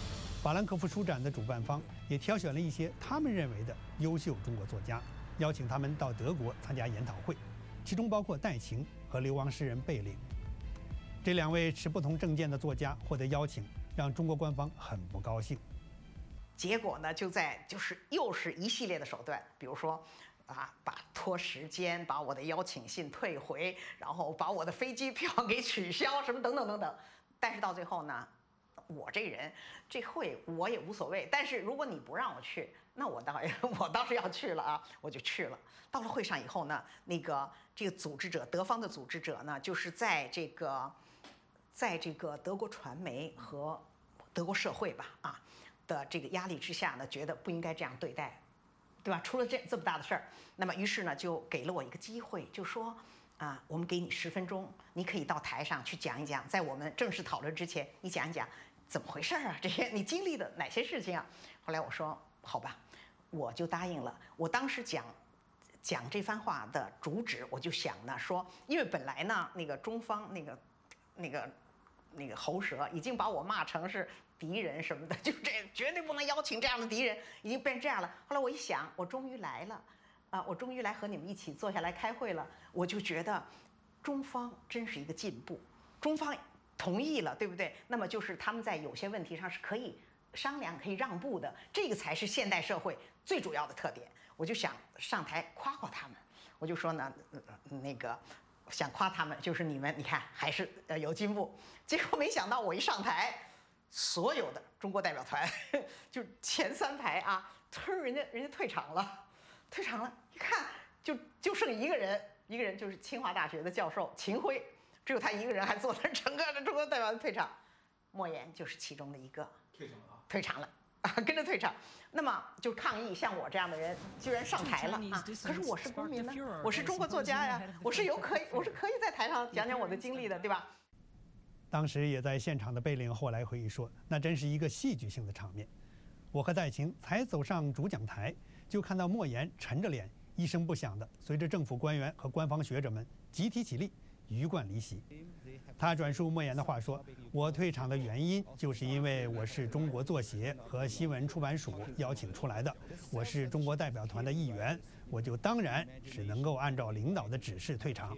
法兰克福书展的主办方也挑选了一些他们认为的优秀中国作家，邀请他们到德国参加研讨会，其中包括戴晴和流亡诗人贝岭。这两位持不同政见的作家获得邀请，让中国官方很不高兴。 结果呢，就在就是又是一系列的手段，比如说啊，把拖时间，把我的邀请信退回，然后把我的飞机票给取消，什么等等等等。但是到最后呢，我这人这会我也无所谓。但是如果你不让我去，那我倒我倒是要去了啊，我就去了。到了会上以后呢，那个这个组织者，德方的组织者呢，就是在这个，在这个德国传媒和德国社会吧啊的这个压力之下呢，觉得不应该这样对待，对吧？出了这这么大的事儿，那么于是呢，就给了我一个机会，就说啊，我们给你十分钟，你可以到台上去讲一讲，在我们正式讨论之前，你讲一讲怎么回事啊？这些你经历的哪些事情啊？后来我说好吧，我就答应了。我当时讲讲这番话的主旨，我就想呢说，因为本来呢那个中方那个那个那个喉舌已经把我骂成是敌人什么的，就这绝对不能邀请这样的敌人，已经变成这样了。后来我一想，我终于来了，啊，我终于来和你们一起坐下来开会了，我就觉得中方真是一个进步，中方同意了，对不对？那么就是他们在有些问题上是可以商量、可以让步的，这个才是现代社会最主要的特点。我就想上台夸夸他们，我就说呢，呃、那个想夸他们，就是你们，你看还是呃有进步。结果没想到我一上台，所有的中国代表团，就前三排啊，突然人家人家退场了，退场了，一看就就剩一个人，一个人就是清华大学的教授秦晖，只有他一个人还坐在整个的中国代表团退场，莫言就是其中的一个，退场了，退场了。啊，跟着退场，那么就抗议，像我这样的人居然上台了啊！可是我是公民呢，我是中国作家呀，我是有可以，我是可以在台上讲讲我的经历的，对吧？ 当时也在现场的贝岭后来回忆说，那真是一个戏剧性的场面。我和戴晴才走上主讲台，就看到莫言沉着脸，一声不响的随着政府官员和官方学者们集体起立，鱼贯离席。他转述莫言的话说：“我退场的原因，就是因为我是中国作协和新闻出版署邀请出来的，我是中国代表团的一员，我就当然只能够按照领导的指示退场。”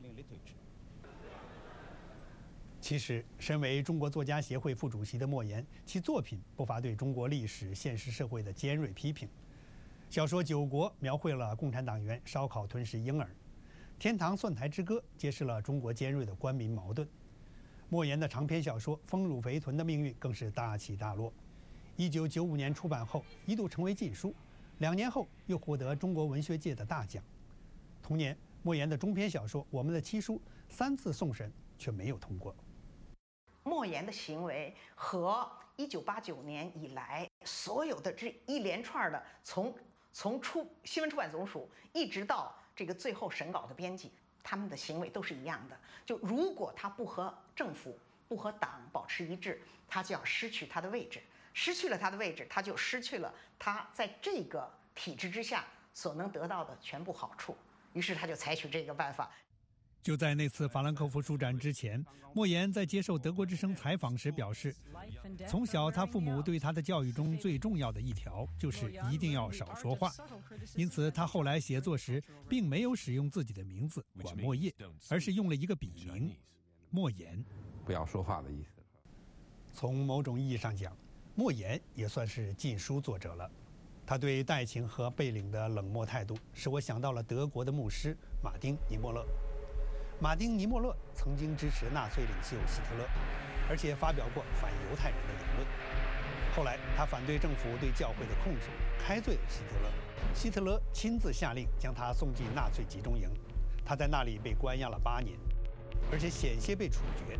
其实，身为中国作家协会副主席的莫言，其作品不乏对中国历史、现实社会的尖锐批评。小说《九国》描绘了共产党员烧烤吞噬婴儿，《天堂蒜台之歌》揭示了中国尖锐的官民矛盾。莫言的长篇小说《丰乳肥臀的命运》更是大起大落。一九九五年出版后，一度成为禁书，两年后又获得中国文学界的大奖。同年，莫言的中篇小说《我们的七叔》三次送审却没有通过。 莫言的行为和一九八九年以来所有的这一连串的从从出新闻出版总署一直到这个最后审稿的编辑，他们的行为都是一样的。就如果他不和政府、不和党保持一致，他就要失去他的位置，失去了他的位置，他就失去了他在这个体制之下所能得到的全部好处。于是他就采取这个办法。 就在那次法兰克福书展之前，莫言在接受德国之声采访时表示，从小他父母对他的教育中最重要的一条就是一定要少说话，因此他后来写作时并没有使用自己的名字管莫叶，而是用了一个笔名莫言， 不要说话的意思。 从某种意义上讲，莫言也算是禁书作者了。他对戴晴和贝岭的冷漠态度，使我想到了德国的牧师马丁·尼莫勒。马丁·尼莫勒曾经支持纳粹领袖希特勒，而且发表过反犹太人的言论。后来，他反对政府对教会的控制，开罪了希特勒。希特勒亲自下令将他送进纳粹集中营，他在那里被关押了八年，而且险些被处决。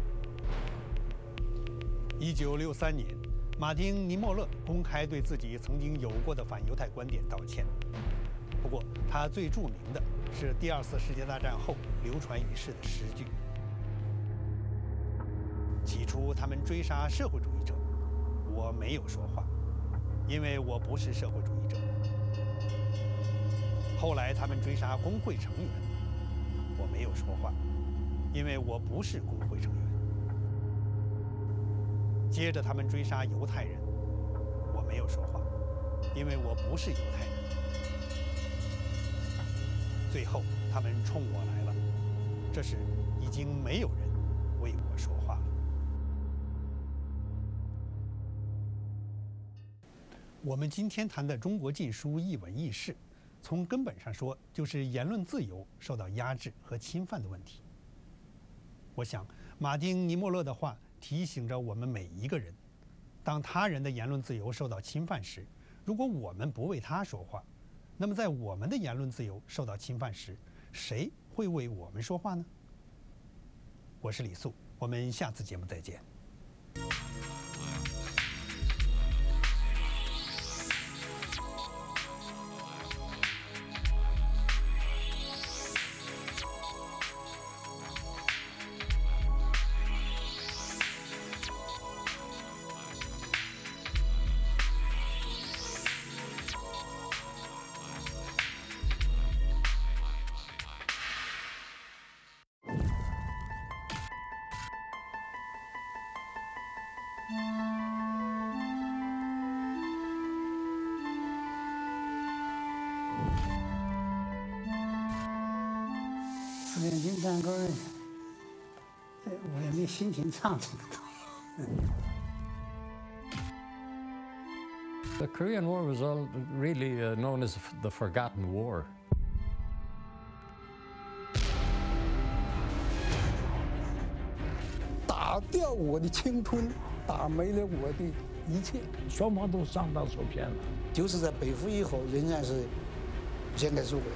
一九六三年，马丁·尼莫勒公开对自己曾经有过的反犹太观点道歉。不过，他最著名的是第二次世界大战后流传于世的诗句。起初，他们追杀社会主义者，我没有说话，因为我不是社会主义者。后来，他们追杀工会成员，我没有说话，因为我不是工会成员。接着，他们追杀犹太人，我没有说话，因为我不是犹太人。最后，他们冲我来了，这时已经没有人为我说话了。我们今天谈的中国禁书一文一事，从根本上说，就是言论自由受到压制和侵犯的问题。我想，马丁·尼莫勒的话提醒着我们每一个人：当他人的言论自由受到侵犯时，如果我们不为他说话，那么在我们的言论自由受到侵犯时，谁会为我们说话呢？我是李素，我们下次节目再见。 四点钟蛋糕，我也没心情唱这个东西。 The Korean War was all really uh, known as the Forgotten War. 打掉我的青春，打没了我的一切， 双方都上当受骗了。 就是在北服以后，仍然是先改后悔。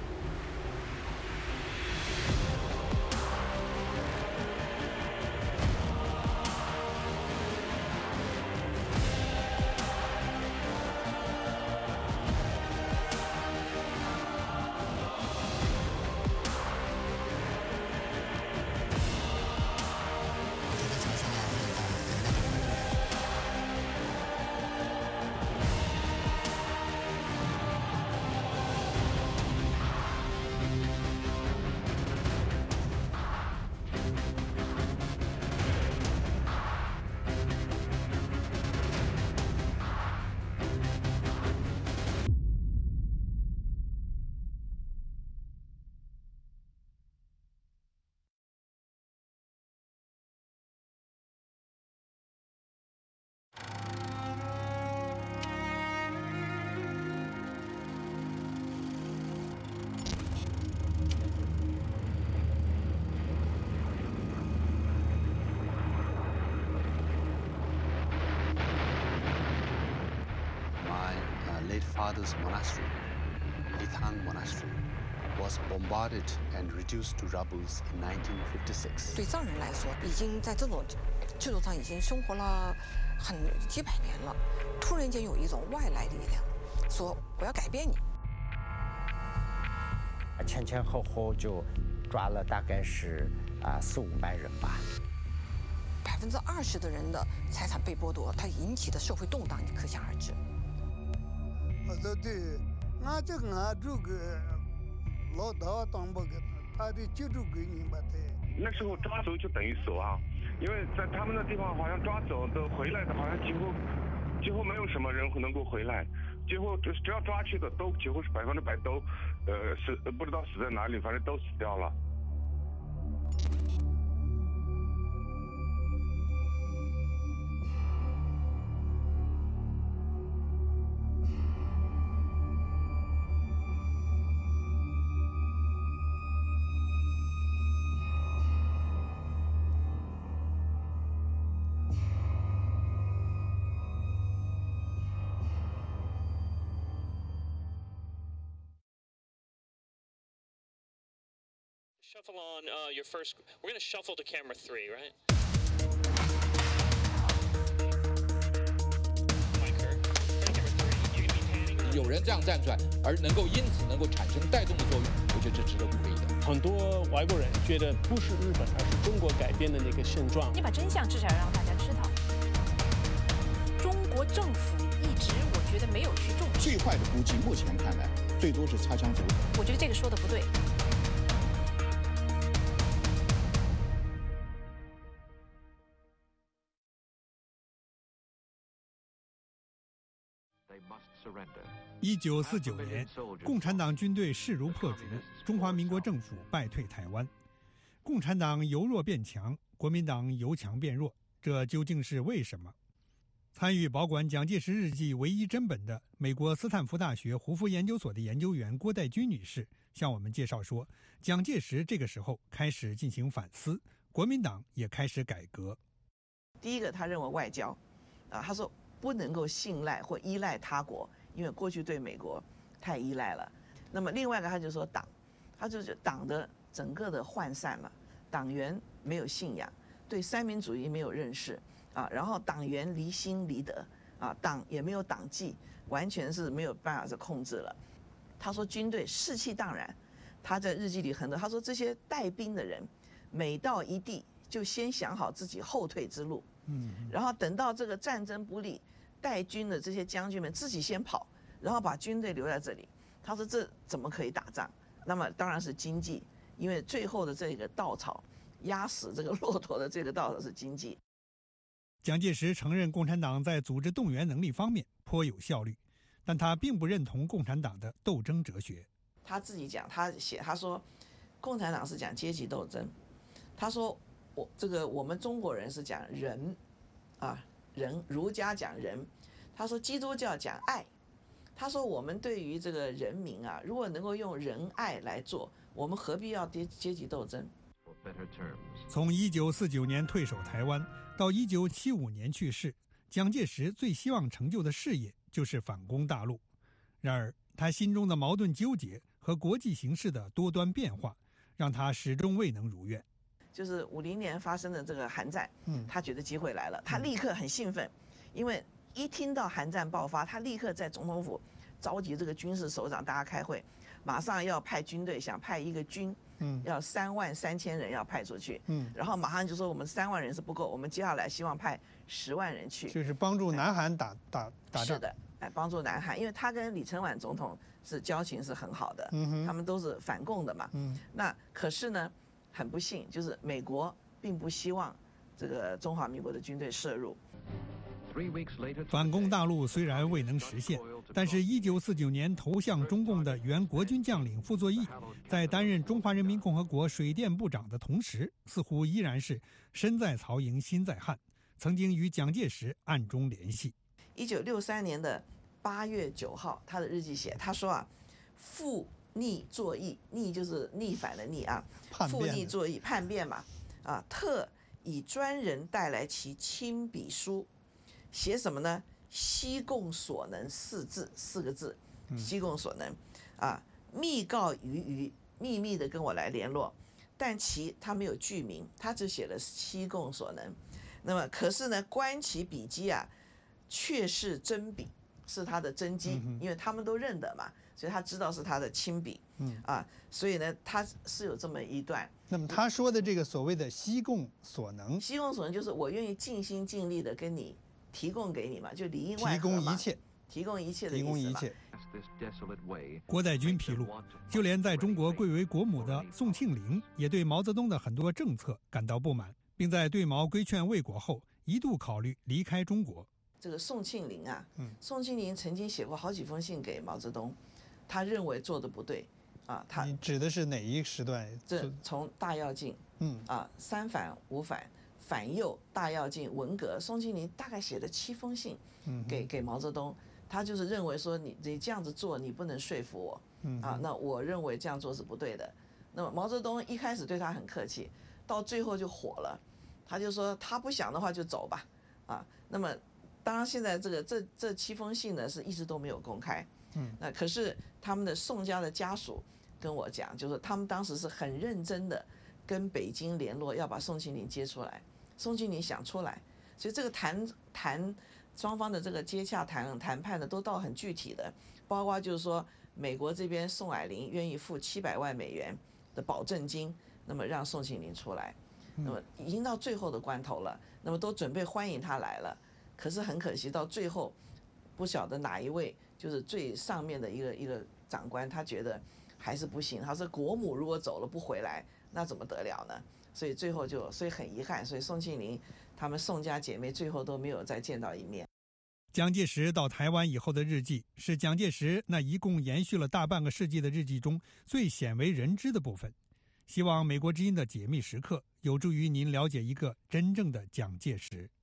Father's monastery, Lithang Monastery, was bombarded and reduced to rubble in nineteen fifty-six. 对藏人来说，已经在这种制度上已经生活了很几百年了，突然间有一种外来力量，说我要改变你。 前前后后就抓了大概是啊四五百人吧。 百分之二十的人的财产被剥夺，它引起的社会动荡，你可想而知。 我说对，俺这个俺这个老大当不个，他的居住规定吧对。 那时候抓走就等于死亡，因为在他们的地方好像抓走的回来的，好像几乎几乎没有什么人能够回来，几乎只只要抓去的都几乎是百分之百都，呃死不知道死在哪里，反正都死掉了。 Shuffle on uh, your first. We're going to shuffle to camera three, right? 有人这样站出来，而能够因此能够产生带动的作用，我觉得这值得鼓励的。 很多外国人觉得不是日本，而是中国改变的那个现状。 你把真相至少要让大家知道。中国政府一直，我觉得没有去重视。 最坏的估计，目前看来，最多是擦枪走火。 我觉得这个说的不对。 一九四九年，共产党军队势如破竹，中华民国政府败退台湾。共产党由弱变强，国民党由强变弱，这究竟是为什么？参与保管蒋介石日记唯一真本的美国斯坦福大学胡佛研究所的研究员郭代军女士向我们介绍说，蒋介石这个时候开始进行反思，国民党也开始改革。 第一个，他认为外交，啊，他说不能够信赖或依赖他国，因为过去对美国太依赖了。那么另外一个，他就说党，他就是党的整个的涣散了，党员没有信仰，对三民主义没有认识。啊，然后党员离心离德，啊，党也没有党纪，完全是没有办法是控制了。他说军队士气荡然，他在日记里很多，他说这些带兵的人，每到一地就先想好自己后退之路，嗯，然后等到这个战争不利，带军的这些将军们自己先跑，然后把军队留在这里。他说这怎么可以打仗？那么当然是经济，因为最后的这个稻草压死这个骆驼的这个稻草是经济。 蒋介石承认共产党在组织动员能力方面颇有效率，但他并不认同共产党的斗争哲学。 他自己讲，他写他说，共产党是讲阶级斗争，他说我这个我们中国人是讲仁，啊仁，儒家讲仁，他说基督教讲爱，他说我们对于这个人民啊，如果能够用仁爱来做，我们何必要阶阶级斗争？ 从一九四九年退守台湾到一九七五年去世，蒋介石最希望成就的事业就是反攻大陆。然而，他心中的矛盾纠结和国际形势的多端变化，让他始终未能如愿。 就是五零年发生的这个韩战，嗯，他觉得机会来了，他立刻很兴奋，因为一听到韩战爆发，他立刻在总统府召集这个军事首长，大家开会，马上要派军队，想派一个军。嗯，要三万三千人要派出去，嗯，然后马上就说我们三万人是不够，我们接下来希望派十万人去， 就是帮助南韩打打打仗。 是的，哎，帮助南韩，因为他跟李承晚总统是交情是很好的，嗯，他们都是反共的嘛，嗯，那可是呢，很不幸，就是美国并不希望这个中华民国的军队涉入。 反攻大陆虽然未能实现，但是一九四九年投向中共的原国军将领傅作义，在担任中华人民共和国水电部长的同时，似乎依然是身在曹营心在汉，曾经与蒋介石暗中联系。 一九六三年的八月九号，他的日记写，他说啊，复逆作义，逆就是逆反的逆啊，复逆作义叛变嘛，啊，特以专人带来其亲笔书。写什么呢？悉共所能四字四个字，悉共所能，啊，密告于于，秘密的跟我来联络，但其他没有具名，他只写了悉共所能。那么可是呢，观其笔迹啊，确是真笔，是他的真迹，嗯，因为他们都认得嘛，所以他知道是他的亲笔，嗯啊，所以呢，他是有这么一段。 那么他说的这个所谓的悉共所能， 悉共所能就是我愿意尽心尽力的跟你。提供给你嘛，就里应外合嘛，提供一切， 提供一切的意思嘛。 提供一切。 郭代军披露，就连在中国贵为国母的宋庆龄，也对毛泽东的很多政策感到不满，并在对毛规劝未果后，一度考虑离开中国。 这个宋庆龄啊，嗯，宋庆龄曾经写过好几封信给毛泽东，他认为做的不对，啊，他你指的是哪一时段？ 这从大跃进，嗯，啊，三反五反。反右、大跃进、文革，宋庆龄大概写了七封信给给毛泽东，他就是认为说你你这样子做你不能说服我，啊，那我认为这样做是不对的。那么毛泽东一开始对他很客气，到最后就火了，他就说他不想的话就走吧，啊，那么当然现在这个这这七封信呢是一直都没有公开，嗯，那可是他们的宋家的家属跟我讲，就是他们当时是很认真的跟北京联络，要把宋庆龄接出来。宋庆龄想出来，所以这个谈谈双方的这个接洽谈谈判的都到很具体的，包括就是说美国这边宋霭龄愿意付七百万美元的保证金，那么让宋庆龄出来，那么已经到最后的关头了，那么都准备欢迎他来了，可是很可惜到最后不晓得哪一位就是最上面的一个一个长官，他觉得还是不行，他说国母如果走了不回来，那怎么得了呢？所以最后就，所以很遗憾，所以宋庆龄他们宋家姐妹最后都没有再见到一面。 蒋介石到台湾以后的日记，是蒋介石那一共延续了大半个世纪的日记中最鲜为人知的部分。希望美国之音的解密时刻有助于您了解一个真正的蒋介石。